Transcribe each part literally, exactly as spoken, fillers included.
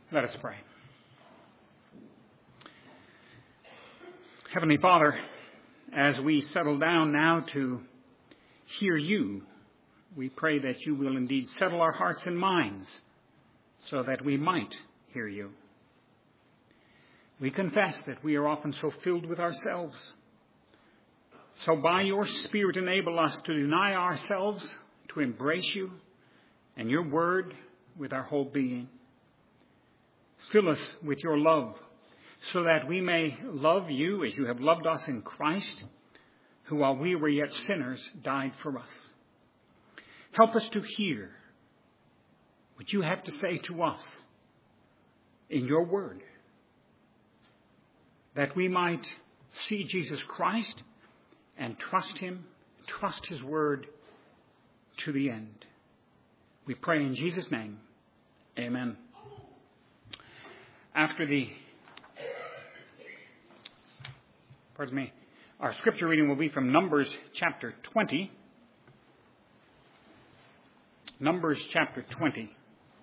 Let us pray. Heavenly Father, as we settle down now to hear you, we pray that you will indeed settle our hearts and minds so that we might hear you. We confess that we are often so filled with ourselves. So by your Spirit, enable us to deny ourselves, to embrace you and your word with our whole being. Fill us with your love so that we may love you as you have loved us in Christ, who while we were yet sinners died for us. Help us to hear what you have to say to us in your word, that we might see Jesus Christ and trust him, trust his word to the end. We pray in Jesus' name. Amen. After the, pardon me, our scripture reading will be from Numbers chapter twenty. Numbers chapter twenty.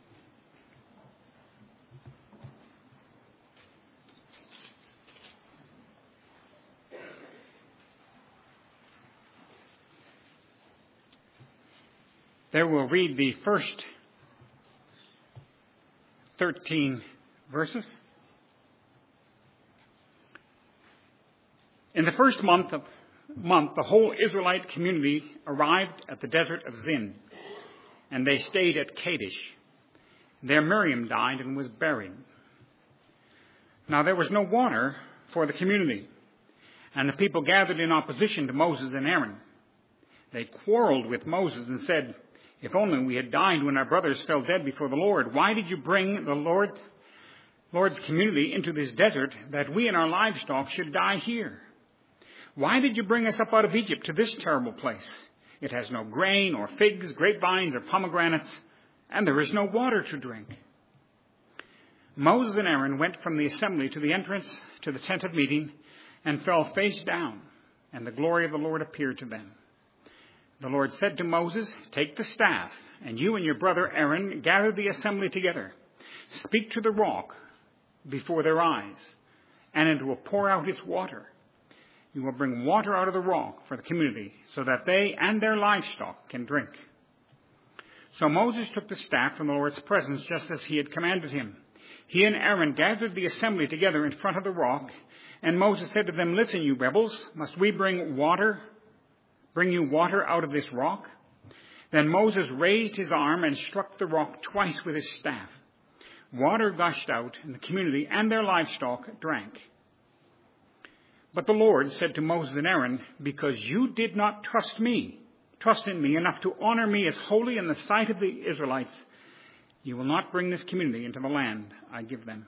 There we'll read the first thirteen verses. In the first month of month, the whole Israelite community arrived at the desert of Zin, and they stayed at Kadesh. There Miriam died and was buried. Now there was no water for the community, and the people gathered in opposition to Moses and Aaron. They quarreled with Moses and said, "If only we had died when our brothers fell dead before the Lord. Why did you bring the Lord, Lord's community into this desert that we and our livestock should die here? Why did you bring us up out of Egypt to this terrible place? It has no grain or figs, grapevines or pomegranates, and there is no water to drink." Moses and Aaron went from the assembly to the entrance to the tent of meeting and fell face down, and the glory of the Lord appeared to them. The Lord said to Moses, "Take the staff, and you and your brother Aaron gather the assembly together. Speak to the rock before their eyes, and it will pour out its water. You will bring water out of the rock for the community, so that they and their livestock can drink." So Moses took the staff from the Lord's presence, just as he had commanded him. He and Aaron gathered the assembly together in front of the rock, and Moses said to them, "Listen, you rebels, must we bring water Bring you water out of this rock?" Then Moses raised his arm and struck the rock twice with his staff. Water gushed out, and the community and their livestock drank. But the Lord said to Moses and Aaron, "Because you did not trust me, trust in me enough to honor me as holy in the sight of the Israelites, you will not bring this community into the land I give them."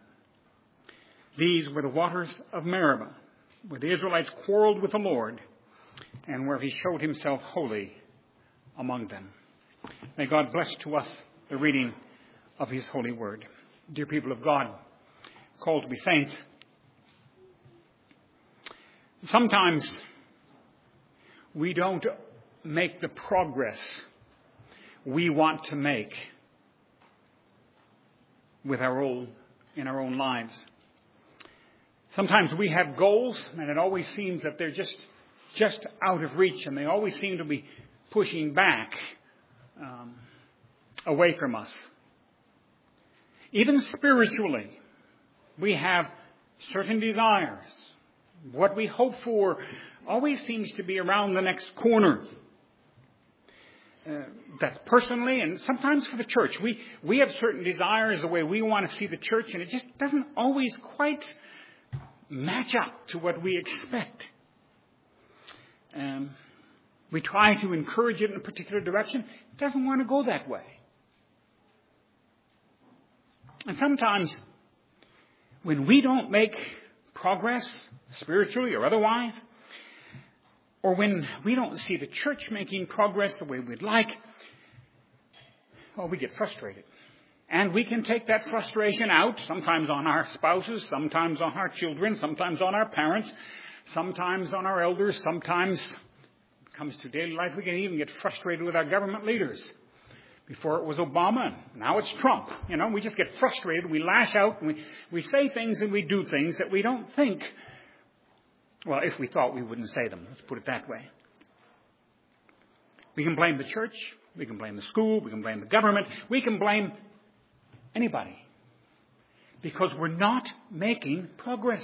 These were the waters of Meribah, where the Israelites quarreled with the Lord, and where he showed himself holy among them. May God bless to us the reading of his holy word. Dear people of God, called to be saints, sometimes we don't make the progress we want to make with our own, in our own lives. Sometimes we have goals, and it always seems that they're just just out of reach, and they always seem to be pushing back um, away from us. Even spiritually, we have certain desires. What we hope for always seems to be around the next corner. Uh, that's personally, and sometimes for the church. We, we have certain desires the way we want to see the church, and it just doesn't always quite match up to what we expect. Um, we try to encourage it in a particular direction. It doesn't want to go that way. And sometimes when we don't make progress, spiritually or otherwise, or when we don't see the church making progress the way we'd like, well, we get frustrated. And we can take that frustration out, sometimes on our spouses, sometimes on our children, sometimes on our parents, sometimes on our elders, sometimes, when it comes to daily life, we can even get frustrated with our government leaders Before it was Obama, now it's Trump. You know, we just get frustrated, we lash out, and we, we say things and we do things that we don't think. Well, if we thought, we wouldn't say them. Let's put it that way. We can blame the church, we can blame the school, we can blame the government, we can blame anybody. Because we're not making progress.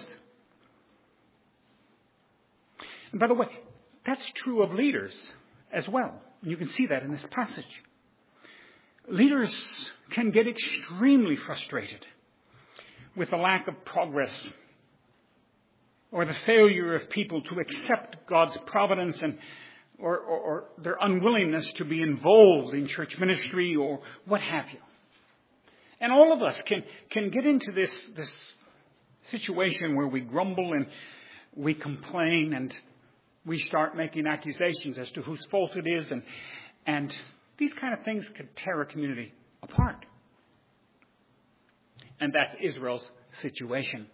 And by the way, that's true of leaders as well. And you can see that in this passage. Leaders can get extremely frustrated with the lack of progress or the failure of people to accept God's providence and or, or, or their unwillingness to be involved in church ministry or what have you. And all of us can, can get into this, this situation where we grumble and we complain and we start making accusations as to whose fault it is. And, and these kind of things could tear a community apart. And that's Israel's situation.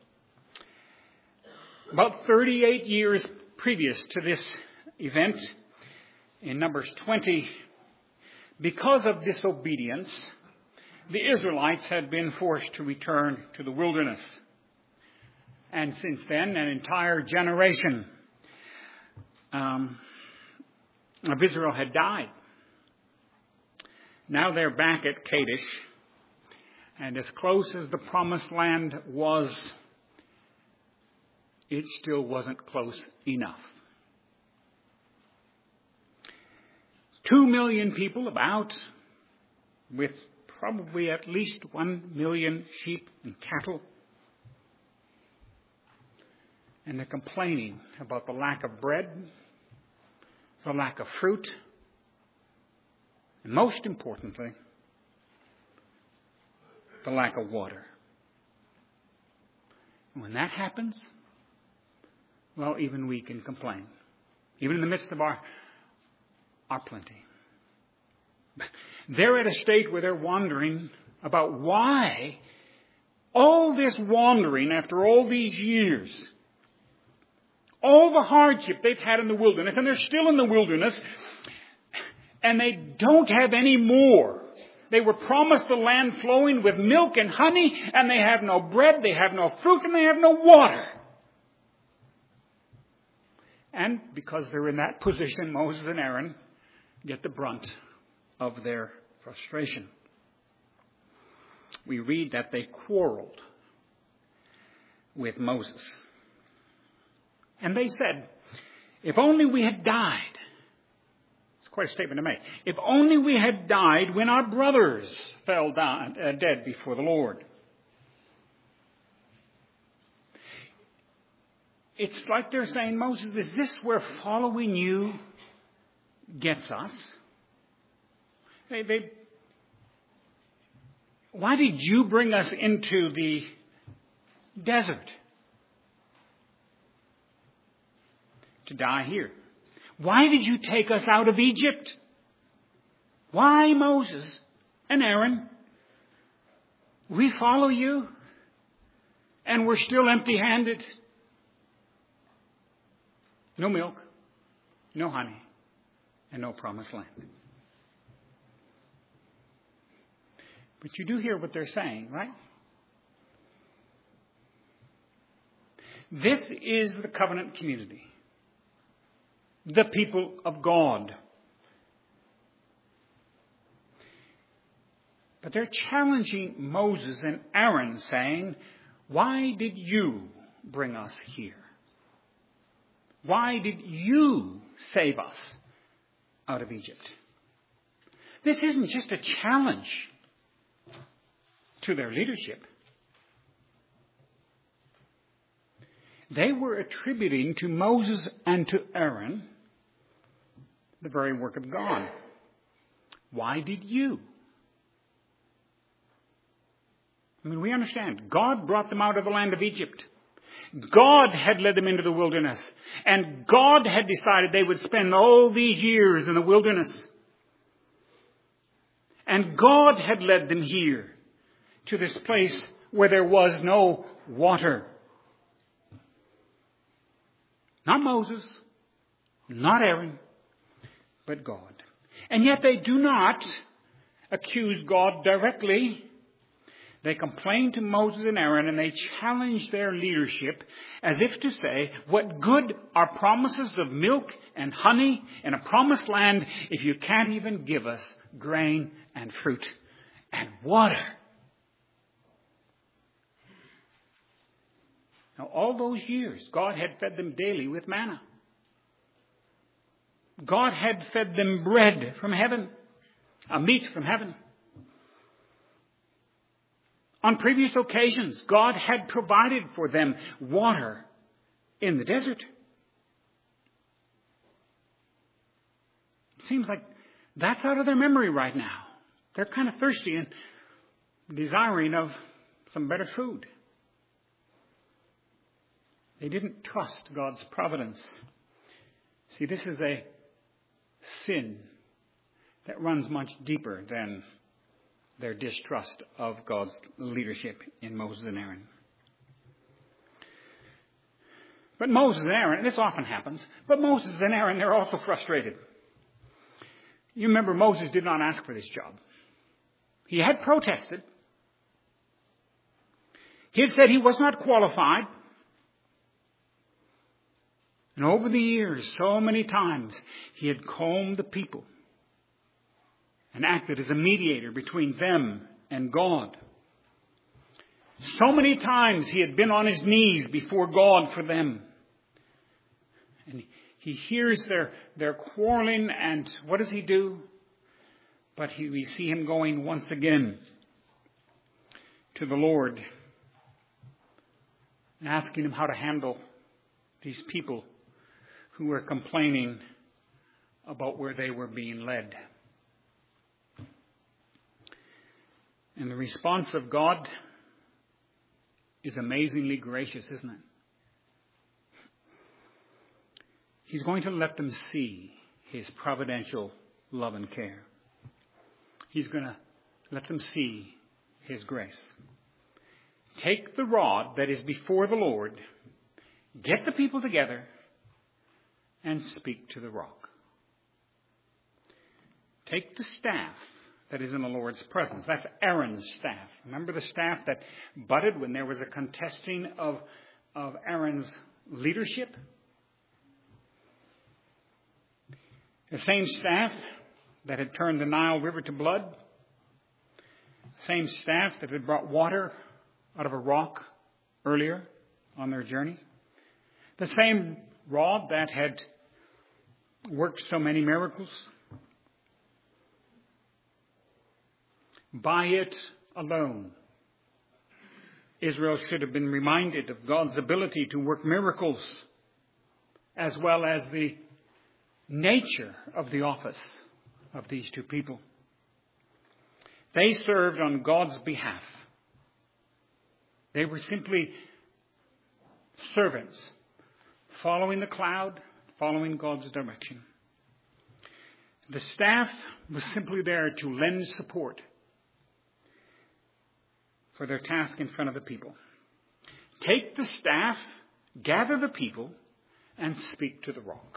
About thirty-eight years previous to this event, in Numbers twenty, because of disobedience, the Israelites had been forced to return to the wilderness. And since then, an entire generation um, of Israel had died. Now they're back at Kadesh. And as close as the promised land was, it still wasn't close enough. Two million people about, with probably at least one million sheep and cattle. And they're complaining about the lack of bread, the lack of fruit, and most importantly, the lack of water. And when that happens, well, even we can complain. Even in the midst of our, our plenty. They're at a state where they're wondering about why all this wandering after all these years, all the hardship they've had in the wilderness, and they're still in the wilderness, and they don't have any more. They were promised the land flowing with milk and honey, and they have no bread, they have no fruit, and they have no water. And because they're in that position, Moses and Aaron get the brunt of their frustration. We read that they quarreled with Moses. And they said, if only we had died. It's quite a statement to make. If only we had died when our brothers fell down, uh, dead before the Lord. It's like they're saying, Moses, is this where following you gets us? They, they, why did you bring us into the desert? To die here. Why did you take us out of Egypt? Why, Moses and Aaron? We follow you and we're still empty-handed. No milk, no honey, and no promised land. But you do hear what they're saying, right? This is the covenant community. The people of God. But they're challenging Moses and Aaron, saying, why did you bring us here? Why did you save us out of Egypt? This isn't just a challenge to their leadership. They were attributing to Moses and to Aaron the very work of God. Why did you? I mean, we understand. God brought them out of the land of Egypt. God had led them into the wilderness. And God had decided they would spend all these years in the wilderness. And God had led them here to this place where there was no water. Not Moses, not Aaron, but God. And yet they do not accuse God directly. They complain to Moses and Aaron, and they challenge their leadership as if to say, what good are promises of milk and honey in a promised land if you can't even give us grain and fruit and water? Now, all those years, God had fed them daily with manna. God had fed them bread from heaven, a meat from heaven. On previous occasions, God had provided for them water in the desert. It seems like that's out of their memory right now. They're kind of thirsty and desiring of some better food. They didn't trust God's providence. See, this is a sin that runs much deeper than their distrust of God's leadership in Moses and Aaron. But Moses and Aaron, and this often happens, but Moses and Aaron, they're also frustrated. You remember Moses did not ask for this job. He had protested. He had said he was not qualified. And over the years, so many times, he had calmed the people and acted as a mediator between them and God. So many times he had been on his knees before God for them. And he hears their, their quarreling, and what does he do? But he, we see him going once again to the Lord and asking him how to handle these people who were complaining about where they were being led. And the response of God is amazingly gracious, isn't it? He's going to let them see his providential love and care. He's going to let them see his grace. Take the rod that is before the Lord, get the people together, and speak to the rock. Take the staff that is in the Lord's presence. That's Aaron's staff. Remember the staff that budded when there was a contesting of, of Aaron's leadership? The same staff that had turned the Nile River to blood. The same staff that had brought water out of a rock earlier on their journey. The same rod that had worked so many miracles. By it alone, Israel should have been reminded of God's ability to work miracles, as well as the nature of the office of these two people. They served on God's behalf. They were simply servants, following the cloud, following God's direction. The staff was simply there to lend support for their task in front of the people. Take the staff, gather the people, and speak to the rock.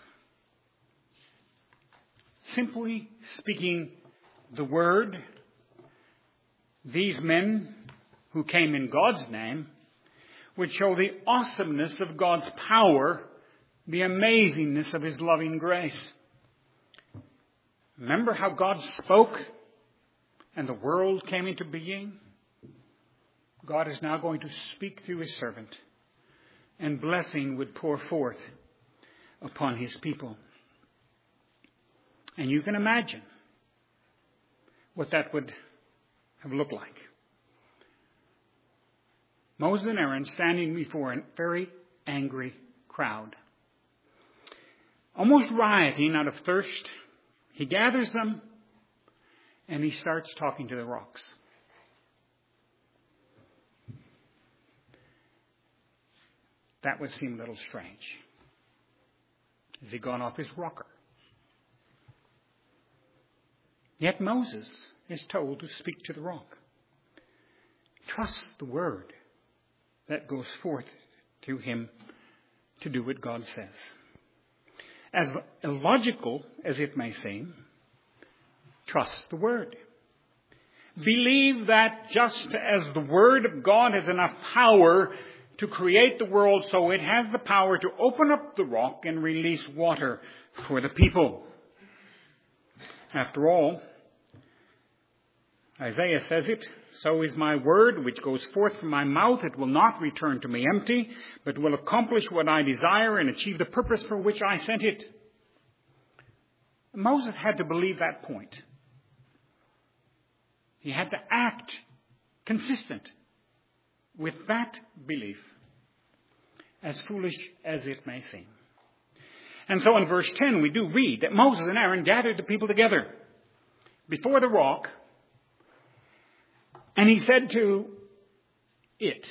Simply speaking the word, these men who came in God's name would show the awesomeness of God's power, the amazingness of his loving grace. Remember how God spoke and the world came into being? God is now going to speak through his servant, and blessing would pour forth upon his people. And you can imagine what that would have looked like. Moses and Aaron standing before a very angry crowd, almost rioting out of thirst. He gathers them and he starts talking to the rocks. That would seem a little strange. Has he gone off his rocker? Yet Moses is told to speak to the rock. Trust the word that goes forth to him to do what God says. As illogical as it may seem, trust the word. Believe that just as the Word of God has enough power to create the world, so it has the power to open up the rock and release water for the people. After all, Isaiah says it, so is my word which goes forth from my mouth. It will not return to me empty, but will accomplish what I desire and achieve the purpose for which I sent it. Moses had to believe that point. He had to act consistent with that belief, as foolish as it may seem. And so in verse ten we do read that Moses and Aaron gathered the people together before the rock, and he said to it,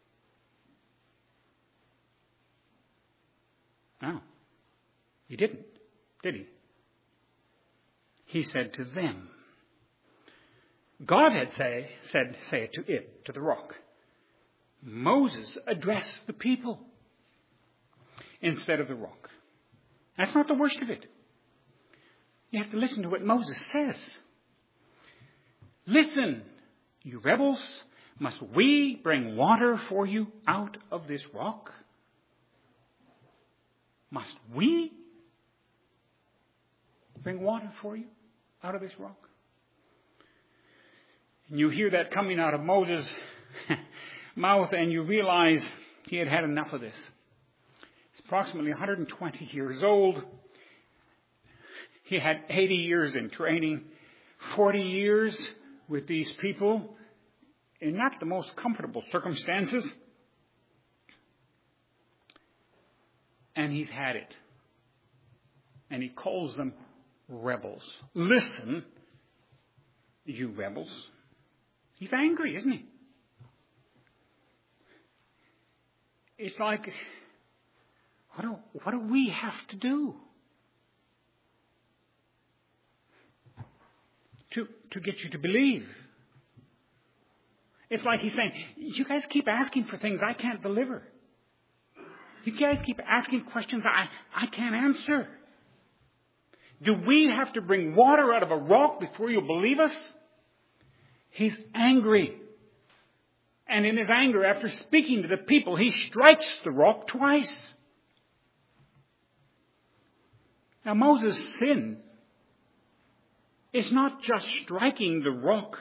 no, he didn't, did he? He said to them. God had say, said, say it to it, to the rock. Moses addressed the people instead of the rock. That's not the worst of it. You have to listen to what Moses says. Listen, you rebels, must we bring water for you out of this rock? Must we bring water for you out of this rock? And you hear that coming out of Moses' mouth, and you realize he had had enough of this. He's approximately one hundred twenty years old. He had eighty years in training, forty years with these people in not the most comfortable circumstances. And he's had it. And he calls them rebels. Listen, you rebels. He's angry, isn't he? It's like, what do, what do we have to do to, to get you to believe? It's like he's saying, you guys keep asking for things I can't deliver. You guys keep asking questions I, I can't answer. Do we have to bring water out of a rock before you believe us? He's angry. And in his anger, after speaking to the people, he strikes the rock twice. Now, Moses' sin is not just striking the rock.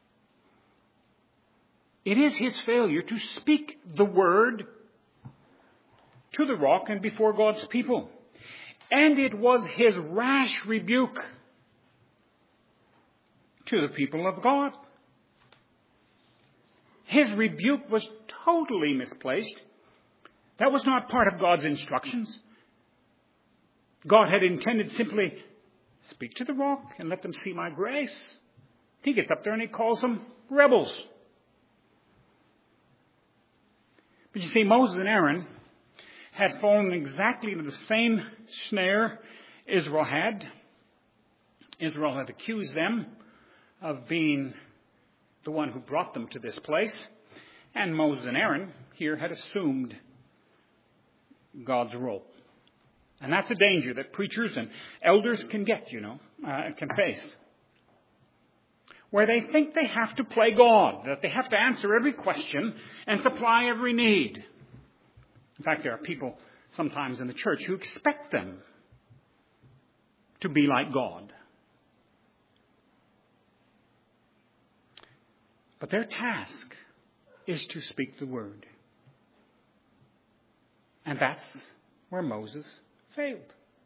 It is his failure to speak the word to the rock and before God's people. And it was his rash rebuke to the people of God. His rebuke was totally misplaced. That was not part of God's instructions. God had intended simply, speak to the rock and let them see my grace. He gets up there and he calls them rebels. But you see, Moses and Aaron had fallen exactly into the same snare Israel had. Israel had accused them of being the one who brought them to this place. And Moses and Aaron here had assumed God's role. And that's a danger that preachers and elders can get, you know, uh, can face. Where they think they have to play God, that they have to answer every question and supply every need. In fact, there are people sometimes in the church who expect them to be like God. But their task is to speak the word. And that's where Moses failed.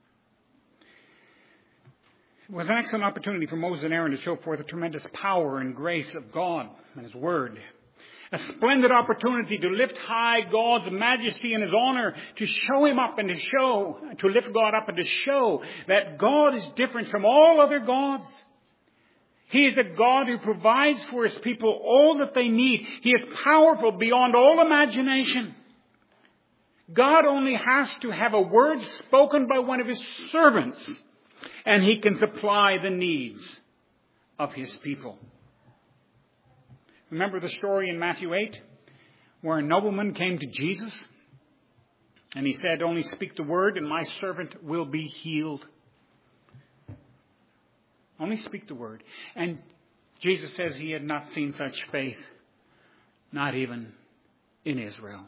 It was an excellent opportunity for Moses and Aaron to show forth the tremendous power and grace of God and His Word. A splendid opportunity to lift high God's majesty and His honor, to show Him up and to show, to lift God up and to show that God is different from all other gods. He is a God who provides for His people all that they need. He is powerful beyond all imagination. God only has to have a word spoken by one of His servants, and He can supply the needs of His people. Remember the story in Matthew eight, where a nobleman came to Jesus, and he said, only speak the word, and my servant will be healed. Only speak the word. And Jesus says he had not seen such faith, not even in Israel.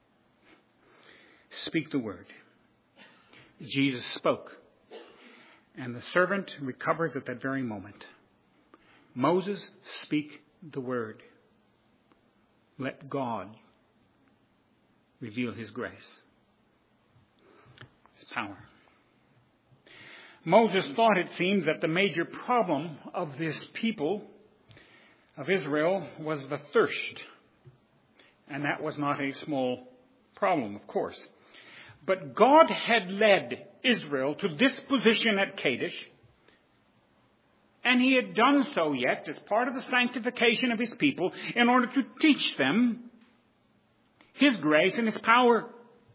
Speak the word. Jesus spoke, and the servant recovers at that very moment. Moses, speak the word. Let God reveal his grace, his power. Moses thought, it seems, that the major problem of this people of Israel was the thirst. And that was not a small problem, of course. But God had led Israel to this position at Kadesh, and he had done so yet as part of the sanctification of his people in order to teach them his grace and his power.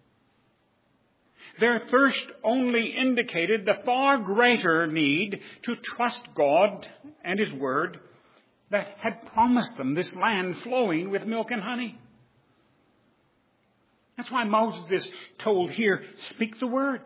Their thirst only indicated the far greater need to trust God and his word that had promised them this land flowing with milk and honey. That's why Moses is told here, speak the word.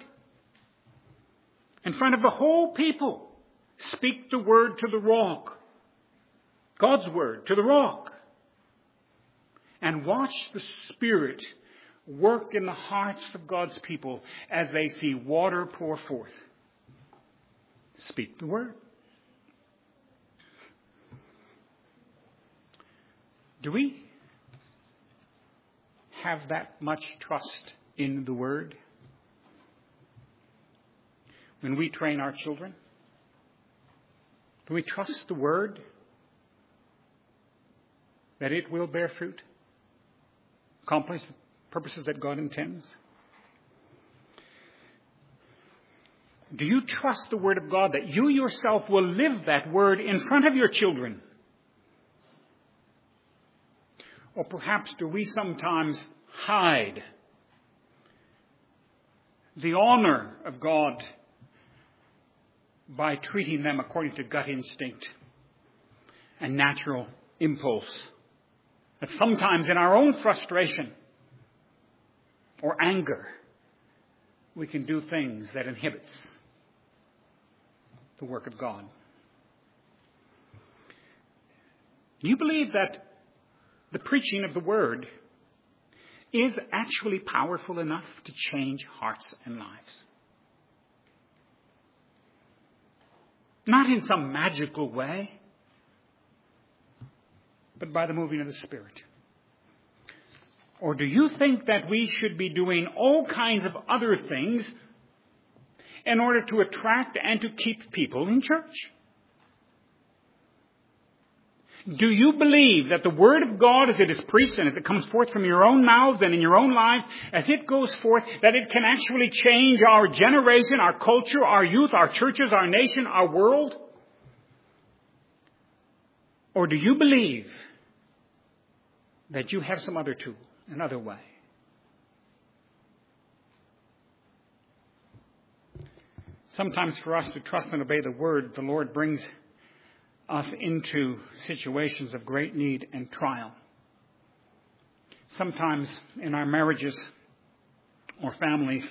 In front of the whole people, speak the word to the rock. God's word to the rock. And watch the Spirit work in the hearts of God's people as they see water pour forth. Speak the word. Do we have that much trust in the word? When we train our children, do we trust the word that it will bear fruit, accomplish the purposes that God intends? Do you trust the word of God that you yourself will live that word in front of your children? Or perhaps do we sometimes hide the honor of God by treating them according to gut instinct and natural impulse? That sometimes in our own frustration or anger, we can do things that inhibits the work of God. Do you believe that the preaching of the word is actually powerful enough to change hearts and lives? Not in some magical way, but by the moving of the Spirit. Or do you think that we should be doing all kinds of other things in order to attract and to keep people in church? Do you believe that the Word of God, as it is preached and as it comes forth from your own mouths and in your own lives, as it goes forth, that it can actually change our generation, our culture, our youth, our churches, our nation, our world? Or do you believe that you have some other tool, another way? Sometimes for us to trust and obey the Word, the Lord brings us into situations of great need and trial. Sometimes in our marriages or families,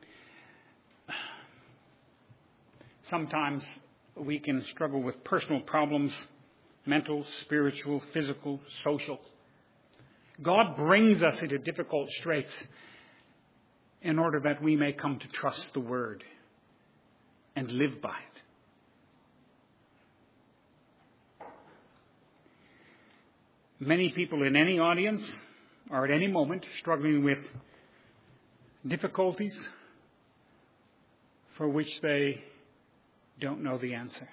sometimes we can struggle with personal problems, mental, spiritual, physical, social. God brings us into difficult straits in order that we may come to trust the Word and live by it. Many people in any audience are at any moment struggling with difficulties for which they don't know the answer.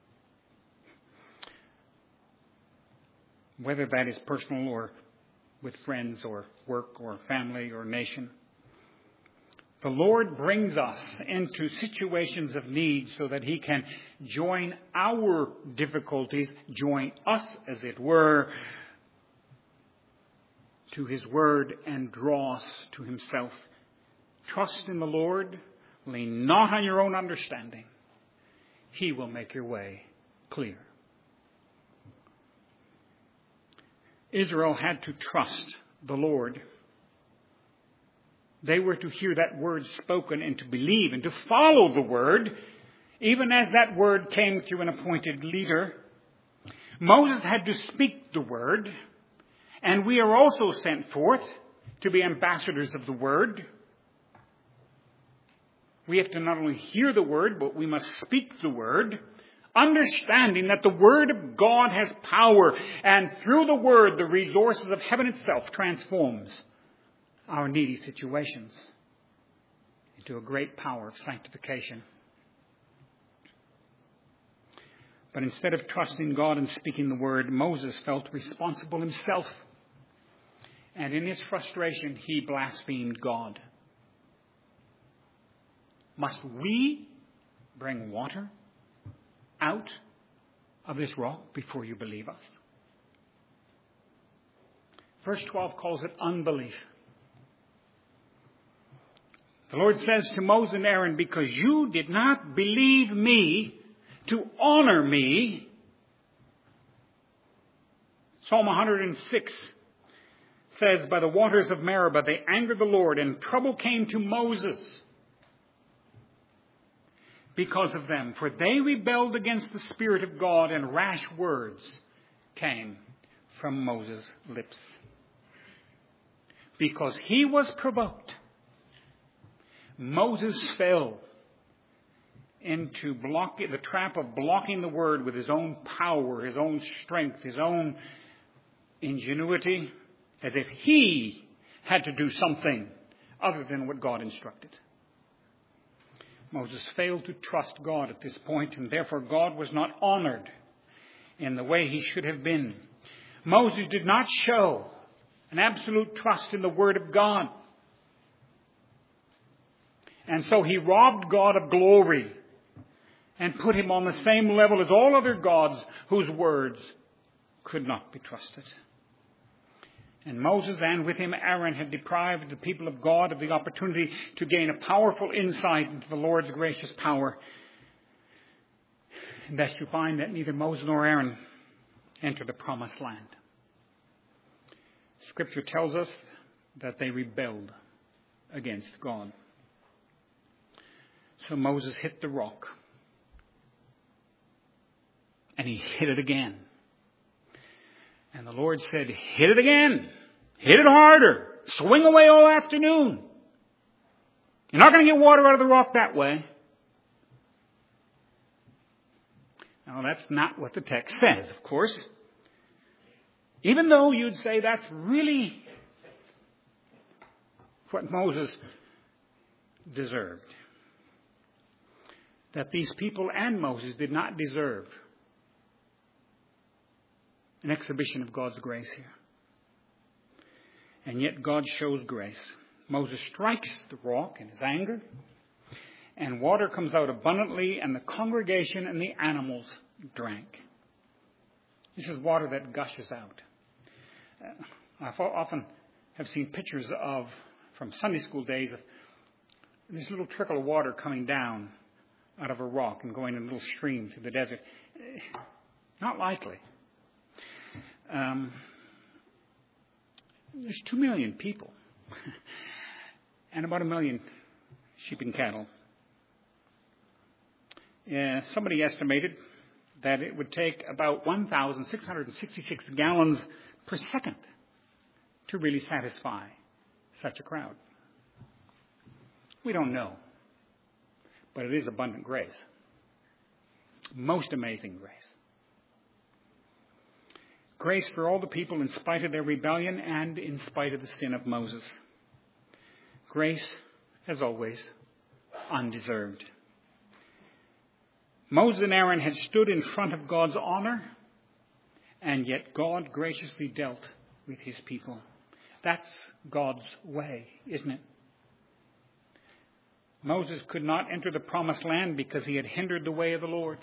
Whether that is personal or with friends or work or family or nation. The Lord brings us into situations of need so that He can join our difficulties, join us, as it were, to His Word and draw us to Himself. Trust in the Lord. Lean not on your own understanding. He will make your way clear. Israel had to trust the Lord. They were to hear that word spoken and to believe and to follow the word, even as that word came through an appointed leader. Moses had to speak the word, and we are also sent forth to be ambassadors of the word. We have to not only hear the word, but we must speak the word, understanding that the word of God has power, and through the word, the resources of heaven itself transforms our needy situations into a great power of sanctification. But instead of trusting God and speaking the word, Moses felt responsible himself. And in his frustration, he blasphemed God. Must we bring water out of this rock before you believe us? Verse twelve calls it unbelief. The Lord says to Moses and Aaron, because you did not believe me to honor me. Psalm one hundred six says, by the waters of Meribah they angered the Lord, and trouble came to Moses because of them. For they rebelled against the Spirit of God, and rash words came from Moses' lips. Because he was provoked, Moses fell into block, the trap of blocking the word with his own power, his own strength, his own ingenuity, as if he had to do something other than what God instructed. Moses failed to trust God at this point, and therefore God was not honored in the way he should have been. Moses did not show an absolute trust in the word of God. And so he robbed God of glory and put him on the same level as all other gods whose words could not be trusted. And Moses, and with him Aaron, had deprived the people of God of the opportunity to gain a powerful insight into the Lord's gracious power. And thus you find that neither Moses nor Aaron entered the promised land. Scripture tells us that they rebelled against God. So Moses hit the rock. And he hit it again. And the Lord said, hit it again. Hit it harder. Swing away all afternoon. You're not going to get water out of the rock that way. Now, that's not what the text says, of course. Even though you'd say that's really what Moses deserved. That these people and Moses did not deserve an exhibition of God's grace here. And yet God shows grace. Moses strikes the rock in his anger, and water comes out abundantly, and the congregation and the animals drank. This is water that gushes out. Uh, I often have seen pictures of, from Sunday school days, of this little trickle of water coming down out of a rock and going in a little stream through the desert. Not likely. Um, there's two million people and about a million sheep and cattle. Uh, somebody estimated that it would take about one thousand six hundred sixty-six gallons per second to really satisfy such a crowd. We don't know, but it is abundant grace. Most amazing grace. Grace for all the people in spite of their rebellion and in spite of the sin of Moses. Grace, as always, undeserved. Moses and Aaron had stood in front of God's honor, and yet God graciously dealt with his people. That's God's way, isn't it? Moses could not enter the promised land because he had hindered the way of the Lord.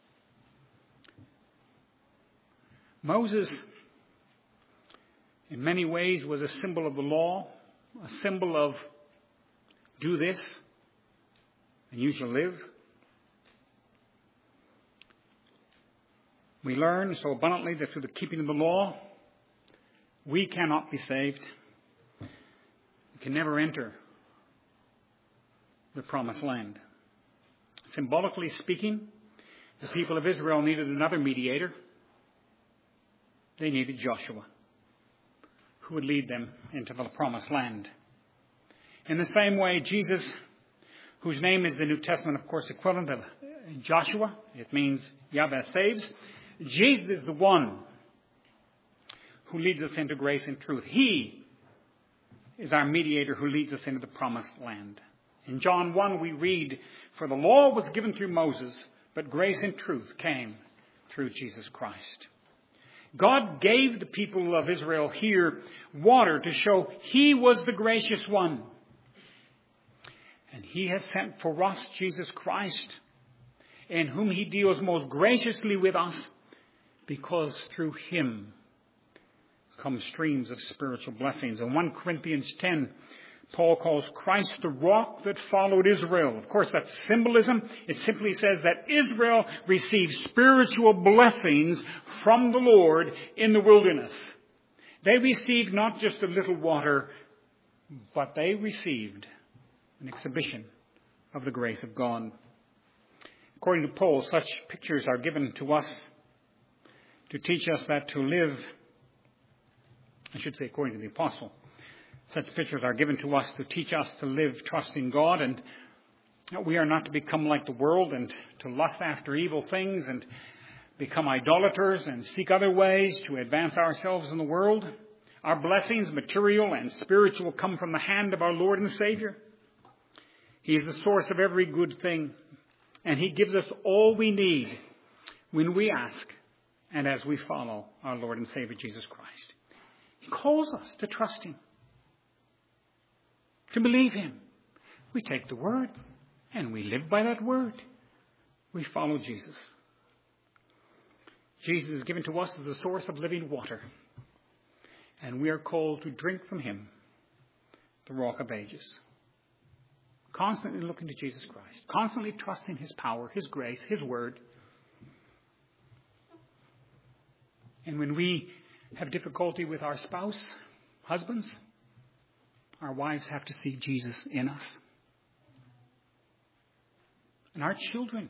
Moses, in many ways, was a symbol of the law, a symbol of do this and you shall live. We learn so abundantly that through the keeping of the law, we cannot be saved. We can never enter the promised land. Symbolically speaking, the people of Israel needed another mediator. they needed Joshua, who would lead them into the promised land. In the same way, Jesus, whose name is the New Testament, of course, equivalent of Joshua, it means Yahweh saves. Jesus is the one who leads us into grace and truth. He is our mediator who leads us into the promised land. In John one, we read, "For the law was given through Moses, but grace and truth came through Jesus Christ." God gave the people of Israel here water to show He was the gracious one. And He has sent for us Jesus Christ, in whom He deals most graciously with us, because through Him come streams of spiritual blessings. In First Corinthians ten, Paul calls Christ the rock that followed Israel. Of course, that's symbolism. It simply says that Israel received spiritual blessings from the Lord in the wilderness. They received not just a little water, but they received an exhibition of the grace of God. According to Paul, such pictures are given to us to teach us that to live, I should say according to the apostle, such pictures are given to us to teach us to live trusting God, and we are not to become like the world and to lust after evil things and become idolaters and seek other ways to advance ourselves in the world. Our blessings, material and spiritual, come from the hand of our Lord and Savior. He is the source of every good thing, and He gives us all we need when we ask and as we follow our Lord and Savior Jesus Christ. He calls us to trust Him, to believe Him. We take the word and we live by that word. We follow Jesus. Jesus is given to us as the source of living water, and we are called to drink from Him, the rock of ages. Constantly looking to Jesus Christ, constantly trusting His power, His grace, His word. And when we have difficulty with our spouse, husbands, our wives have to see Jesus in us. And our children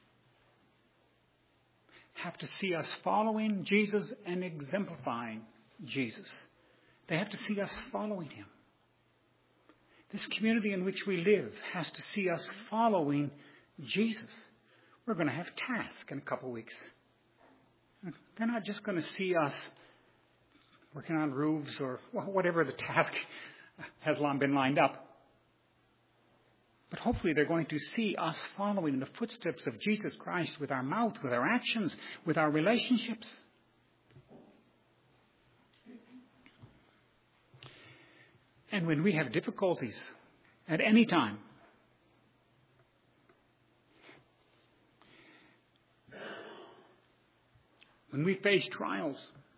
have to see us following Jesus and exemplifying Jesus. They have to see us following Him. This community in which we live has to see us following Jesus. We're going to have tasks in a couple of weeks. They're not just going to see us working on roofs or whatever the task has long been lined up. But hopefully they're going to see us following in the footsteps of Jesus Christ with our mouth, with our actions, with our relationships. And when we have difficulties at any time, when we face trials,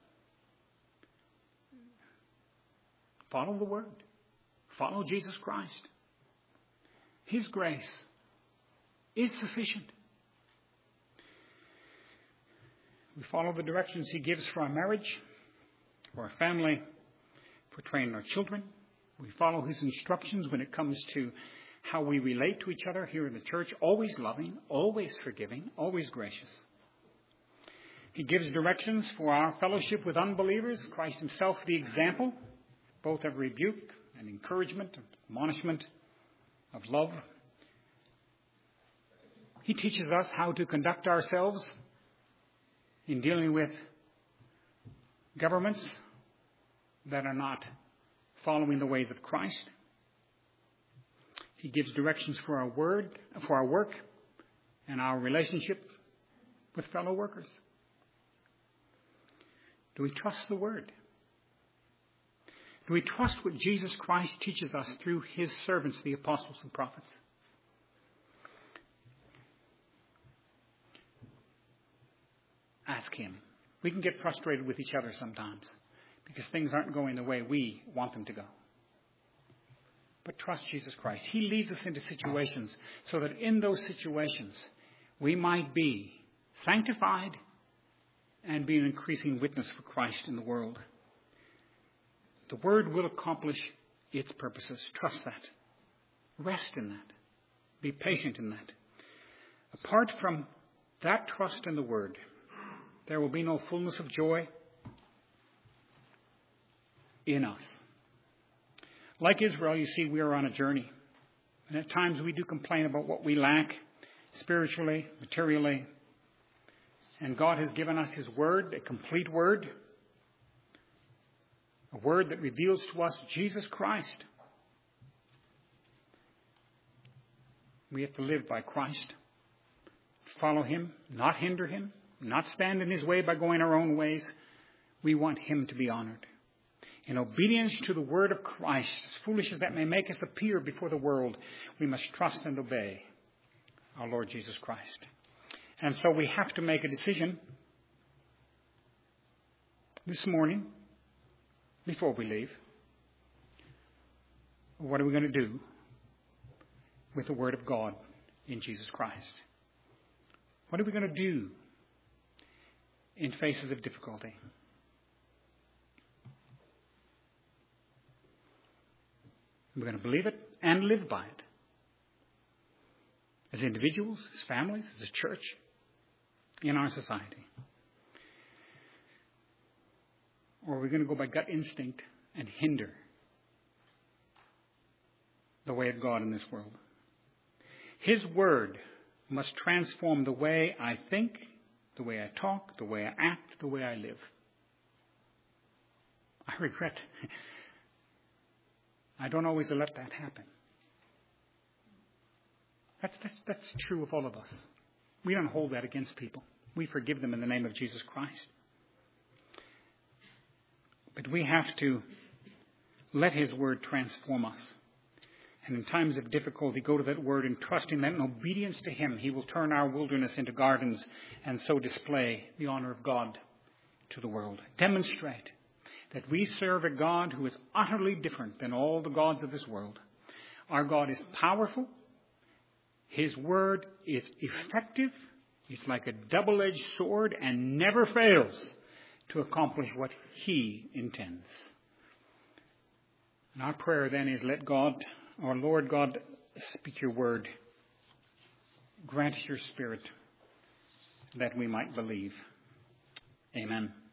follow the word. Follow Jesus Christ. His grace is sufficient. We follow the directions He gives for our marriage, for our family, for training our children. We follow His instructions when it comes to how we relate to each other here in the church, always loving, always forgiving, always gracious. He gives directions for our fellowship with unbelievers, Christ Himself the example, both of rebuke and encouragement, of admonishment, of love. He teaches us how to conduct ourselves in dealing with governments that are not following the ways of Christ. He gives directions for our word, for our work, and our relationship with fellow workers. Do we trust the word? Do we trust what Jesus Christ teaches us through His servants, the apostles and prophets? Ask Him. We can get frustrated with each other sometimes because things aren't going the way we want them to go. But trust Jesus Christ. He leads us into situations so that in those situations we might be sanctified and be an increasing witness for Christ in the world. The word will accomplish its purposes. Trust that. Rest in that. Be patient in that. Apart from that trust in the word, there will be no fullness of joy, in us. Like Israel, you see, we are on a journey. And at times we do complain about what we lack spiritually, materially. And God has given us His Word, a complete Word. A Word that reveals to us Jesus Christ. We have to live by Christ. Follow Him, not hinder Him, not stand in His way by going our own ways. We want Him to be honored. In obedience to the word of Christ, as foolish as that may make us appear before the world, we must trust and obey our Lord Jesus Christ. And so we have to make a decision this morning, before we leave. What are we going to do with the word of God in Jesus Christ? What are we going to do in faces of difficulty? We're going to believe it and live by it. As individuals, as families, as a church, in our society. Or are we going to go by gut instinct and hinder the way of God in this world? His word must transform the way I think, the way I talk, the way I act, the way I live. I regret I don't always let that happen. That's, that's, that's true of all of us. We don't hold that against people. We forgive them in the name of Jesus Christ. But we have to let His word transform us. And in times of difficulty, go to that word and trusting that in obedience to Him, He will turn our wilderness into gardens and so display the honor of God to the world. Demonstrate that we serve a God who is utterly different than all the gods of this world. Our God is powerful. His word is effective. It's like a double-edged sword and never fails to accomplish what He intends. And our prayer then is, let God, our Lord God, speak your word. Grant us your spirit that we might believe. Amen.